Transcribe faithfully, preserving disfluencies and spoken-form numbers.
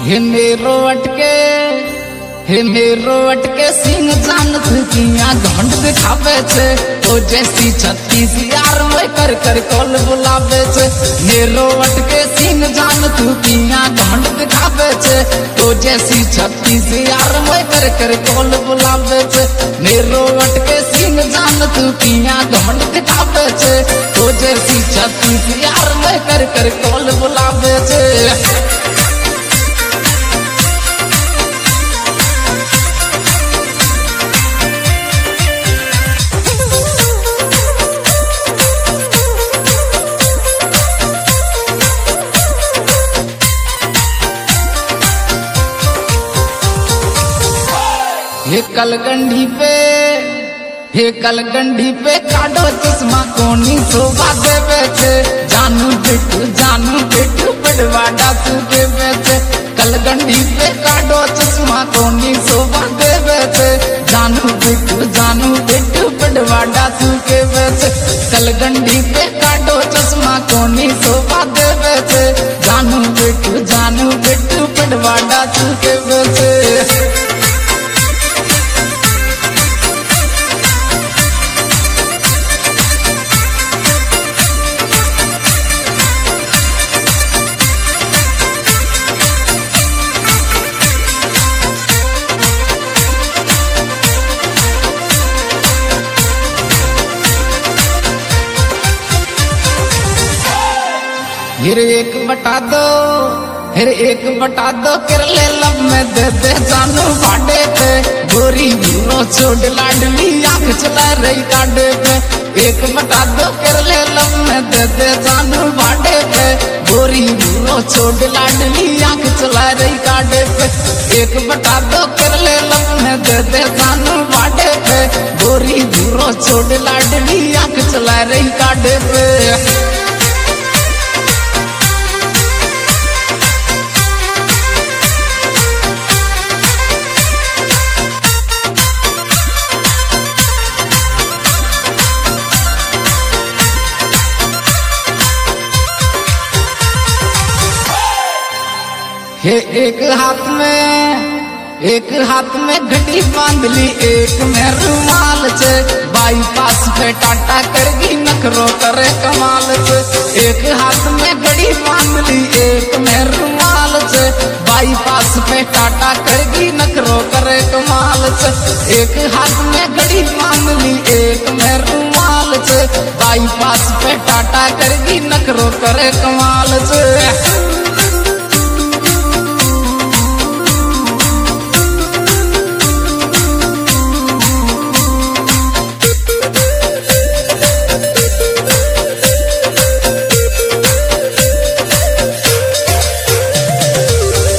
हे मेरो अटके हे मेरो अटके सिंह जानत किया घमंड दिखावे छे तो जैसी छत्तीस यार में कर कर कॉल बुलावे छे। मेरो अटके सिंह जानत किया घमंड दिखावे छे तो जैसी छत्तीस यार में कर कर कॉल बुलावे छे। मेरो अटके सिंह जानत किया घमंड दिखावे छे तो जैसी छत्तीस यार में कर कर कॉल बुलावे छे। हे कलगंडी पे हे कलगंडी पे काडो चश्मा कोनी शोभा देवे छे। जानू बिट्टू जानू बिट्टू बड़वा डासू देवे छे। कलगंडी पे काडो चश्मा कोनी शोभा देवे छे। जानू बिट्टू जानू बिट्टू बड़वा डासू देवे छे। कलगंडी पे काडो चश्मा कोनी शोभा देवे छे। जानू बिट्टू जानू बिट्टू बड़वा डासू देवे छे। फिर एक बटा दो फिर एक बटा दो कर ले लब में दे दे जानू बाडे पे। गोरी भूरो छोड़ लाडली आंख चला रही काडे पे। एक बटा दो कर ले लब में दे दे जानू बाडे पे। गोरी भूरो छोड़ लाडली आंख चला रही काडे पे। एक बटा दो कर ले लब में दे दे जानू बाडे पे। गोरी भूरो छोड़ लाडली आंख चला रही काडे पे। हे एक हाथ में एक हाथ में घड़ी बांध ली एक में रुमाल छे। बाईपास पे टाटा करगी नखरो करे कमाल छे। एक हाथ में घड़ी बांध ली एक में रुमाल छे। बाईपास पे टाटा करगी नखरो करे कमाल छे। एक हाथ में घड़ी बांध ली एक में रुमाल छे। बाईपास पे टाटा करगी नखरो करे कमाल छे।